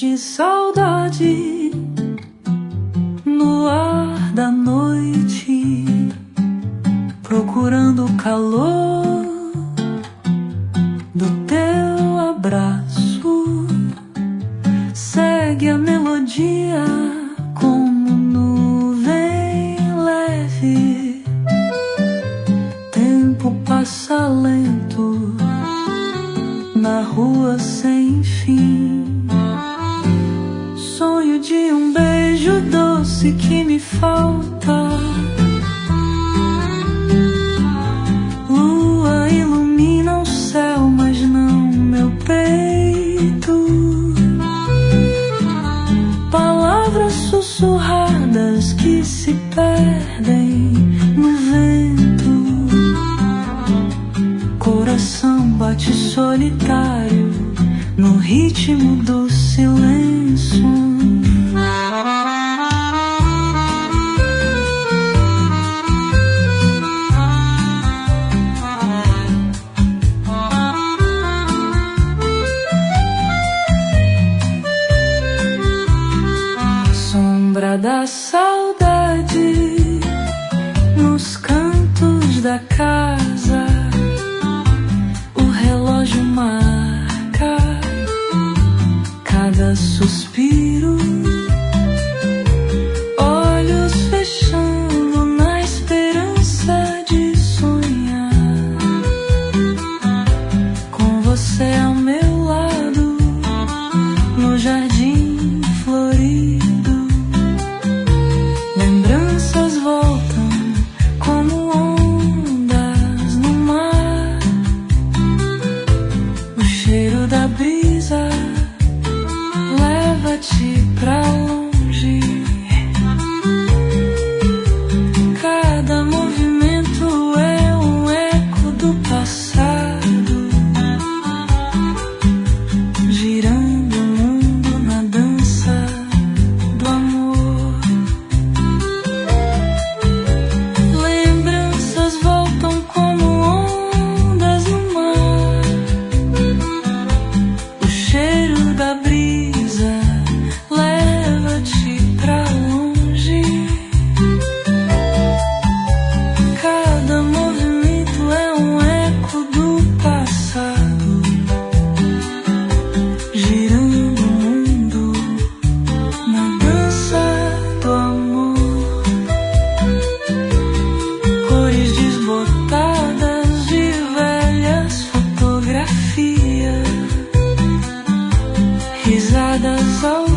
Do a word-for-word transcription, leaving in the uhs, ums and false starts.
de saudade no ar da noite, procurando o calor do teu abraço. Segue a melodia como nuvem leve, tempo passa lento na rua sem fim. Sonho de um beijo doce que me falta. Lua ilumina o céu, mas não meu peito. Palavras sussurradas que se perdem no vento. Coração bate solitário no ritmo do silêncio. Sombra da saudade nos cantos da casa. O relógio marca cada suspiro. Olhos fechando na esperança de sonhar com você ao meu lado no jardim florido. Lembranças voltam como ondas no mar. O cheiro da brisa leva-te pra longe. Cada movimento é um eco do passado, girando o mundo na dança do amor. Lembranças voltam como ondas no mar. O cheiro da brisa leva-te pra longe. Cada movimento é um eco do passado, girando o mundo na dança do amor. Cores desbotadas de velhas fotografias, risadas ao